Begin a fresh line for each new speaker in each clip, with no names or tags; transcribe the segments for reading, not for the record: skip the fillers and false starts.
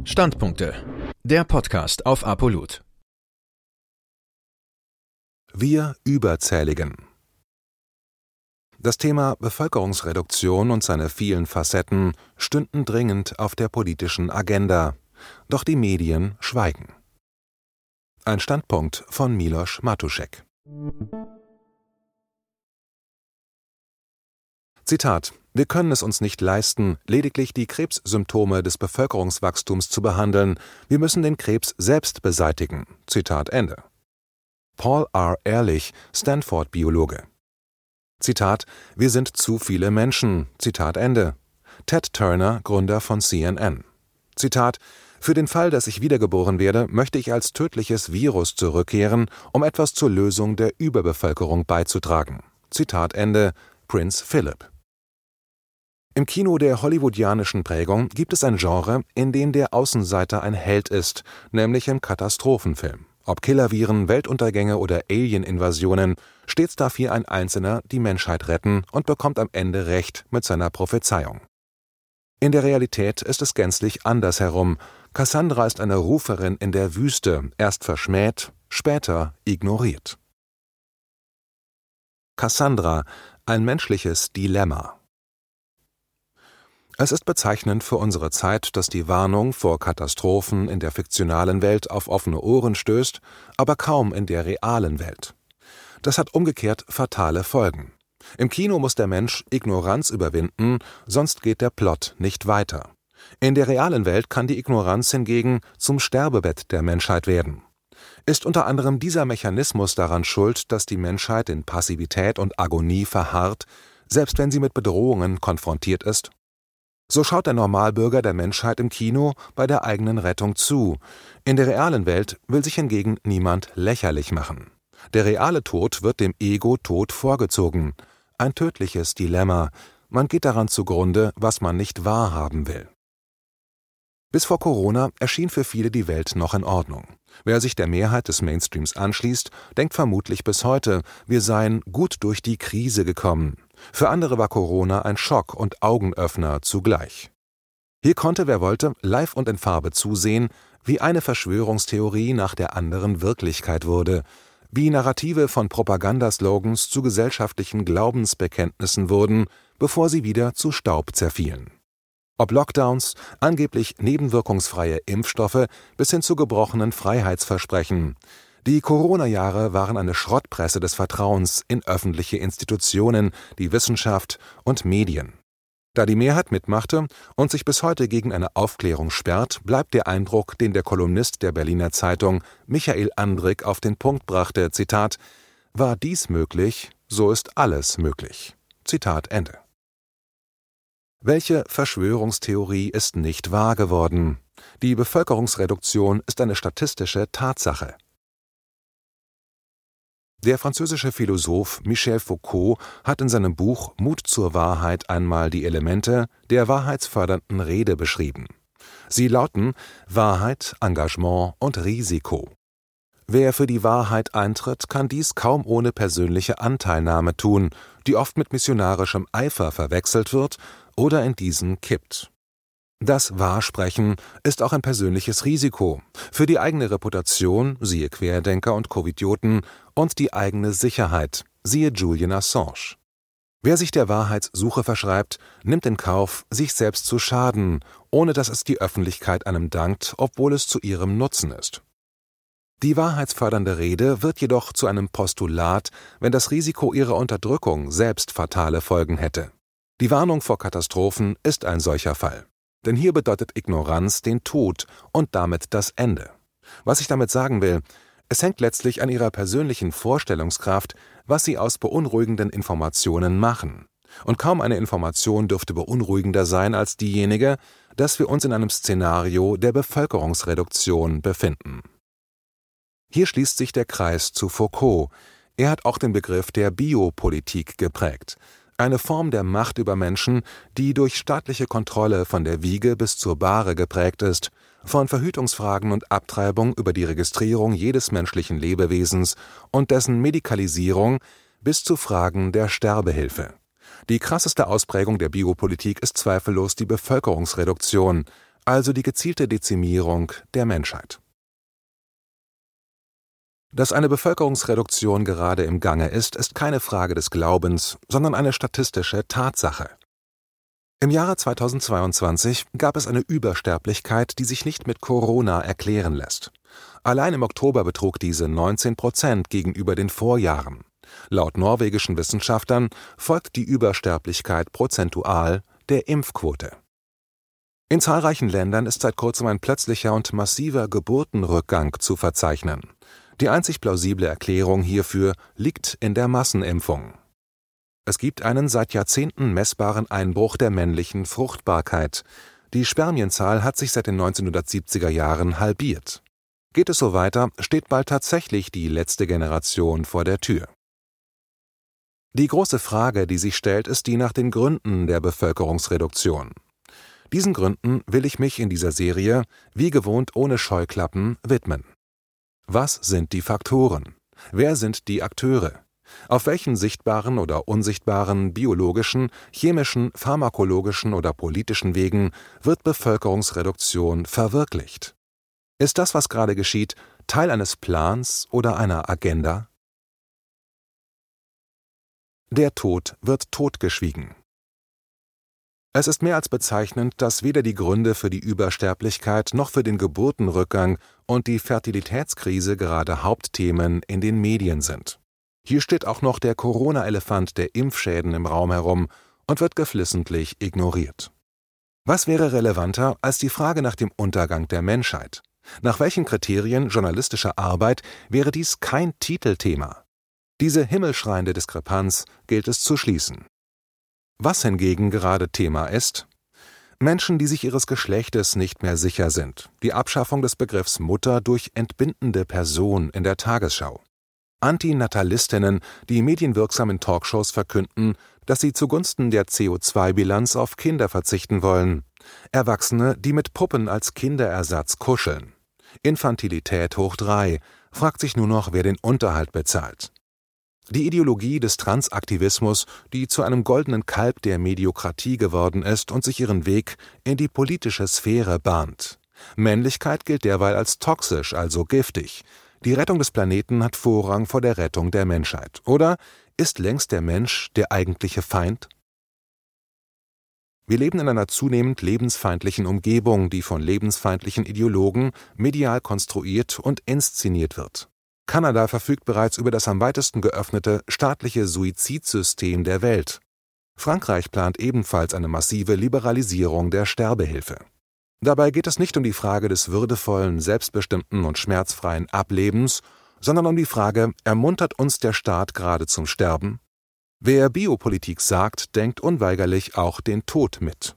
Standpunkte. Der Podcast auf ApoLoot.
Wir Überzähligen. Das Thema Bevölkerungsreduktion und seine vielen Facetten stünden dringend auf der politischen Agenda, doch die Medien schweigen. Ein Standpunkt von Miloš Matušek. Zitat: Wir können es uns nicht leisten, lediglich die Krebssymptome des Bevölkerungswachstums zu behandeln. Wir müssen den Krebs selbst beseitigen. Zitat Ende. Paul R. Ehrlich, Stanford-Biologe. Zitat: Wir sind zu viele Menschen. Zitat Ende. Ted Turner, Gründer von CNN. Zitat: Für den Fall, dass ich wiedergeboren werde, möchte ich als tödliches Virus zurückkehren, um etwas zur Lösung der Überbevölkerung beizutragen. Zitat Ende. Prince Philip. Im Kino der hollywoodianischen Prägung gibt es ein Genre, in dem der Außenseiter ein Held ist, nämlich im Katastrophenfilm. Ob Killerviren, Weltuntergänge oder Alien-Invasionen, stets darf hier ein Einzelner die Menschheit retten und bekommt am Ende Recht mit seiner Prophezeiung. In der Realität ist es gänzlich andersherum. Cassandra ist eine Ruferin in der Wüste, erst verschmäht, später ignoriert. Cassandra, ein menschliches Dilemma. Es ist bezeichnend für unsere Zeit, dass die Warnung vor Katastrophen in der fiktionalen Welt auf offene Ohren stößt, aber kaum in der realen Welt. Das hat umgekehrt fatale Folgen. Im Kino muss der Mensch Ignoranz überwinden, sonst geht der Plot nicht weiter. In der realen Welt kann die Ignoranz hingegen zum Sterbebett der Menschheit werden. Ist unter anderem dieser Mechanismus daran schuld, dass die Menschheit in Passivität und Agonie verharrt, selbst wenn sie mit Bedrohungen konfrontiert ist? So schaut der Normalbürger der Menschheit im Kino bei der eigenen Rettung zu. In der realen Welt will sich hingegen niemand lächerlich machen. Der reale Tod wird dem Ego-Tod vorgezogen. Ein tödliches Dilemma. Man geht daran zugrunde, was man nicht wahrhaben will. Bis vor Corona erschien für viele die Welt noch in Ordnung. Wer sich der Mehrheit des Mainstreams anschließt, denkt vermutlich bis heute, wir seien gut durch die Krise gekommen. Für andere war Corona ein Schock und Augenöffner zugleich. Hier konnte, wer wollte, live und in Farbe zusehen, wie eine Verschwörungstheorie nach der anderen Wirklichkeit wurde, wie Narrative von Propagandaslogans zu gesellschaftlichen Glaubensbekenntnissen wurden, bevor sie wieder zu Staub zerfielen. Ob Lockdowns, angeblich nebenwirkungsfreie Impfstoffe bis hin zu gebrochenen Freiheitsversprechen. Die Corona-Jahre waren eine Schrottpresse des Vertrauens in öffentliche Institutionen, die Wissenschaft und Medien. Da die Mehrheit mitmachte und sich bis heute gegen eine Aufklärung sperrt, bleibt der Eindruck, den der Kolumnist der Berliner Zeitung Michael Andrik auf den Punkt brachte, Zitat: War dies möglich, so ist alles möglich. Zitat Ende. Welche Verschwörungstheorie ist nicht wahr geworden? Die Bevölkerungsreduktion ist eine statistische Tatsache. Der französische Philosoph Michel Foucault hat in seinem Buch Mut zur Wahrheit einmal die Elemente der wahrheitsfördernden Rede beschrieben. Sie lauten Wahrheit, Engagement und Risiko. Wer für die Wahrheit eintritt, kann dies kaum ohne persönliche Anteilnahme tun, die oft mit missionarischem Eifer verwechselt wird oder in diesen kippt. Das Wahrsprechen ist auch ein persönliches Risiko für die eigene Reputation, siehe Querdenker und Covidioten, und die eigene Sicherheit, siehe Julian Assange. Wer sich der Wahrheitssuche verschreibt, nimmt in Kauf, sich selbst zu schaden, ohne dass es die Öffentlichkeit einem dankt, obwohl es zu ihrem Nutzen ist. Die wahrheitsfördernde Rede wird jedoch zu einem Postulat, wenn das Risiko ihrer Unterdrückung selbst fatale Folgen hätte. Die Warnung vor Katastrophen ist ein solcher Fall. Denn hier bedeutet Ignoranz den Tod und damit das Ende. Was ich damit sagen will, es hängt letztlich an ihrer persönlichen Vorstellungskraft, was sie aus beunruhigenden Informationen machen. Und kaum eine Information dürfte beunruhigender sein als diejenige, dass wir uns in einem Szenario der Bevölkerungsreduktion befinden. Hier schließt sich der Kreis zu Foucault. Er hat auch den Begriff der Biopolitik geprägt. Eine Form der Macht über Menschen, die durch staatliche Kontrolle von der Wiege bis zur Bahre geprägt ist, von Verhütungsfragen und Abtreibung über die Registrierung jedes menschlichen Lebewesens und dessen Medikalisierung bis zu Fragen der Sterbehilfe. Die krasseste Ausprägung der Biopolitik ist zweifellos die Bevölkerungsreduktion. also die gezielte Dezimierung der Menschheit. Dass eine Bevölkerungsreduktion gerade im Gange ist keine Frage des Glaubens, sondern eine statistische Tatsache. Im Jahre 2022 gab es eine Übersterblichkeit, die sich nicht mit Corona erklären lässt. Allein im Oktober betrug diese 19% gegenüber den Vorjahren. Laut norwegischen Wissenschaftlern folgt die Übersterblichkeit prozentual der Impfquote. In zahlreichen Ländern ist seit kurzem ein plötzlicher und massiver Geburtenrückgang zu verzeichnen. Die einzig plausible Erklärung hierfür liegt in der Massenimpfung. Es gibt einen seit Jahrzehnten messbaren Einbruch der männlichen Fruchtbarkeit. Die Spermienzahl hat sich seit den 1970er Jahren halbiert. Geht es so weiter, steht bald tatsächlich die letzte Generation vor der Tür. Die große Frage, die sich stellt, ist die nach den Gründen der Bevölkerungsreduktion. Diesen Gründen will ich mich in dieser Serie, wie gewohnt ohne Scheuklappen, widmen. Was sind die Faktoren? Wer sind die Akteure? Auf welchen sichtbaren oder unsichtbaren biologischen, chemischen, pharmakologischen oder politischen Wegen wird Bevölkerungsreduktion verwirklicht? Ist das, was gerade geschieht, Teil eines Plans oder einer Agenda? Der Tod wird totgeschwiegen. Es ist mehr als bezeichnend, dass weder die Gründe für die Übersterblichkeit noch für den Geburtenrückgang und die Fertilitätskrise gerade Hauptthemen in den Medien sind. Hier steht auch noch der Corona-Elefant der Impfschäden im Raum herum und wird geflissentlich ignoriert. Was wäre relevanter als die Frage nach dem Untergang der Menschheit? Nach welchen Kriterien journalistischer Arbeit wäre dies kein Titelthema? Diese himmelschreiende Diskrepanz gilt es zu schließen. Was hingegen gerade Thema ist? Menschen, die sich ihres Geschlechtes nicht mehr sicher sind. Die Abschaffung des Begriffs Mutter durch entbindende Person in der Tagesschau. Antinatalistinnen, die medienwirksam in Talkshows verkünden, dass sie zugunsten der CO2-Bilanz auf Kinder verzichten wollen. Erwachsene, die mit Puppen als Kinderersatz kuscheln. Infantilität hoch 3, fragt sich nur noch, wer den Unterhalt bezahlt. Die Ideologie des Transaktivismus, die zu einem goldenen Kalb der Mediokratie geworden ist und sich ihren Weg in die politische Sphäre bahnt. Männlichkeit gilt derweil als toxisch, also giftig. Die Rettung des Planeten hat Vorrang vor der Rettung der Menschheit. Oder ist längst der Mensch der eigentliche Feind? Wir leben in einer zunehmend lebensfeindlichen Umgebung, die von lebensfeindlichen Ideologen medial konstruiert und inszeniert wird. Kanada verfügt bereits über das am weitesten geöffnete staatliche Suizidsystem der Welt. Frankreich plant ebenfalls eine massive Liberalisierung der Sterbehilfe. Dabei geht es nicht um die Frage des würdevollen, selbstbestimmten und schmerzfreien Ablebens, sondern um die Frage, ermuntert uns der Staat gerade zum Sterben? Wer Biopolitik sagt, denkt unweigerlich auch den Tod mit.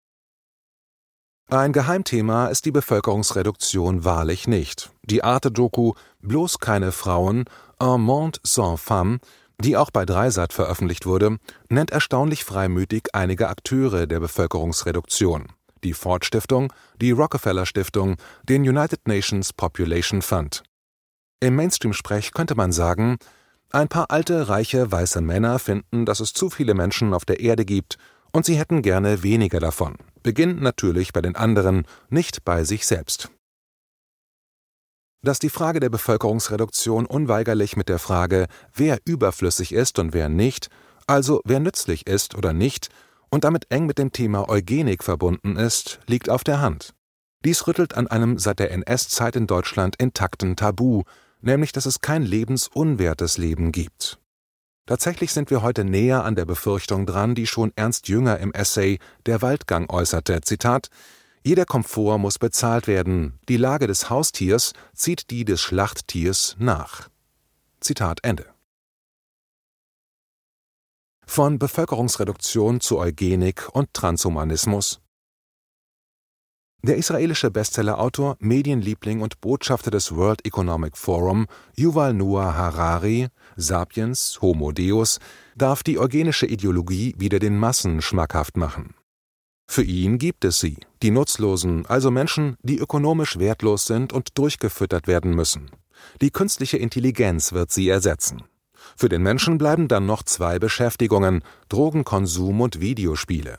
Ein Geheimthema ist die Bevölkerungsreduktion wahrlich nicht. Die Arte-Doku »Bloß keine Frauen, Un monde sans femmes«, die auch bei Dreisat veröffentlicht wurde, nennt erstaunlich freimütig einige Akteure der Bevölkerungsreduktion. Die Ford-Stiftung, die Rockefeller-Stiftung, den United Nations Population Fund. Im Mainstream-Sprech könnte man sagen, ein paar alte, reiche, weiße Männer finden, dass es zu viele Menschen auf der Erde gibt und sie hätten gerne weniger davon. Beginnt natürlich bei den anderen, nicht bei sich selbst. Dass die Frage der Bevölkerungsreduktion unweigerlich mit der Frage, wer überflüssig ist und wer nicht, also wer nützlich ist oder nicht, und damit eng mit dem Thema Eugenik verbunden ist, liegt auf der Hand. Dies rüttelt an einem seit der NS-Zeit in Deutschland intakten Tabu, nämlich dass es kein lebensunwertes Leben gibt. Tatsächlich sind wir heute näher an der Befürchtung dran, die schon Ernst Jünger im Essay »Der Waldgang« äußerte, Zitat: »Jeder Komfort muss bezahlt werden, die Lage des Haustiers zieht die des Schlachttiers nach.« Zitat Ende. Von Bevölkerungsreduktion zu Eugenik und Transhumanismus. Der israelische Bestsellerautor, Medienliebling und Botschafter des World Economic Forum, Yuval Noah Harari, Sapiens, Homo Deus, darf die eugenische Ideologie wieder den Massen schmackhaft machen. Für ihn gibt es sie, die Nutzlosen, also Menschen, die ökonomisch wertlos sind und durchgefüttert werden müssen. Die künstliche Intelligenz wird sie ersetzen. Für den Menschen bleiben dann noch 2 Beschäftigungen, Drogenkonsum und Videospiele.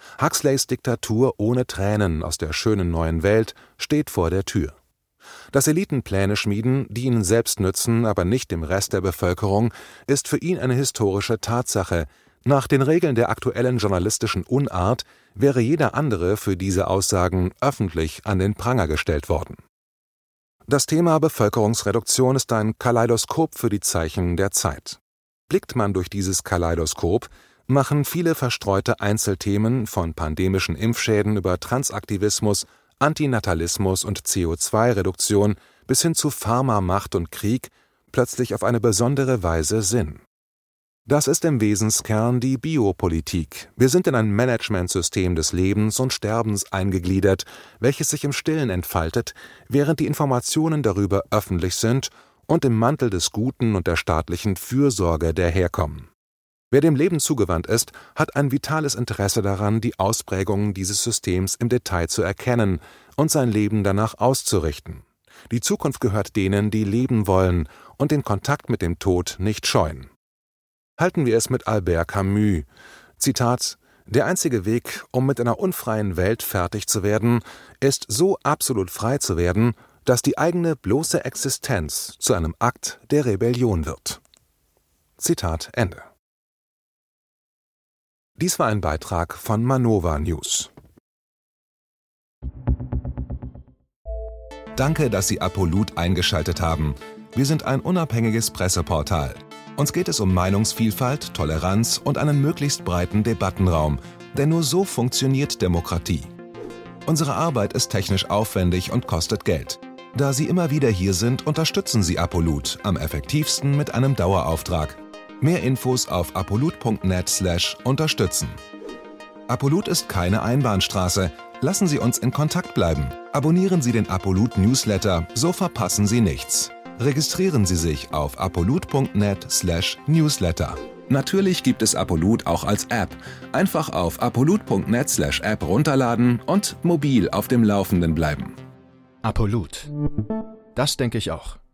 Huxleys Diktatur ohne Tränen aus der schönen neuen Welt steht vor der Tür. Dass Eliten Pläne schmieden, die ihnen selbst nützen, aber nicht dem Rest der Bevölkerung, ist für ihn eine historische Tatsache. Nach den Regeln der aktuellen journalistischen Unart wäre jeder andere für diese Aussagen öffentlich an den Pranger gestellt worden. Das Thema Bevölkerungsreduktion ist ein Kaleidoskop für die Zeichen der Zeit. Blickt man durch dieses Kaleidoskop, machen viele verstreute Einzelthemen von pandemischen Impfschäden über Transaktivismus, Antinatalismus und CO2-Reduktion bis hin zu Pharma-Macht und Krieg plötzlich auf eine besondere Weise Sinn. Das ist im Wesenskern die Biopolitik. Wir sind in ein Managementsystem des Lebens und Sterbens eingegliedert, welches sich im Stillen entfaltet, während die Informationen darüber öffentlich sind und im Mantel des Guten und der staatlichen Fürsorge daherkommen. Wer dem Leben zugewandt ist, hat ein vitales Interesse daran, die Ausprägungen dieses Systems im Detail zu erkennen und sein Leben danach auszurichten. Die Zukunft gehört denen, die leben wollen und den Kontakt mit dem Tod nicht scheuen. Halten wir es mit Albert Camus. Zitat: Der einzige Weg, um mit einer unfreien Welt fertig zu werden, ist so absolut frei zu werden, dass die eigene bloße Existenz zu einem Akt der Rebellion wird. Zitat Ende. Dies war ein Beitrag von Manova News.
Danke, dass Sie Apolut eingeschaltet haben. Wir sind ein unabhängiges Presseportal. Uns geht es um Meinungsvielfalt, Toleranz und einen möglichst breiten Debattenraum, denn nur so funktioniert Demokratie. Unsere Arbeit ist technisch aufwendig und kostet Geld. Da Sie immer wieder hier sind, unterstützen Sie Apolut am effektivsten mit einem Dauerauftrag. Mehr Infos auf apolut.net/unterstützen. Apolut ist keine Einbahnstraße. Lassen Sie uns in Kontakt bleiben. Abonnieren Sie den Apolut Newsletter, so verpassen Sie nichts. Registrieren Sie sich auf apolut.net/newsletter. Natürlich gibt es Apolut auch als App. Einfach auf apolut.net/app runterladen und mobil auf dem Laufenden bleiben.
Apolut. Das denke ich auch.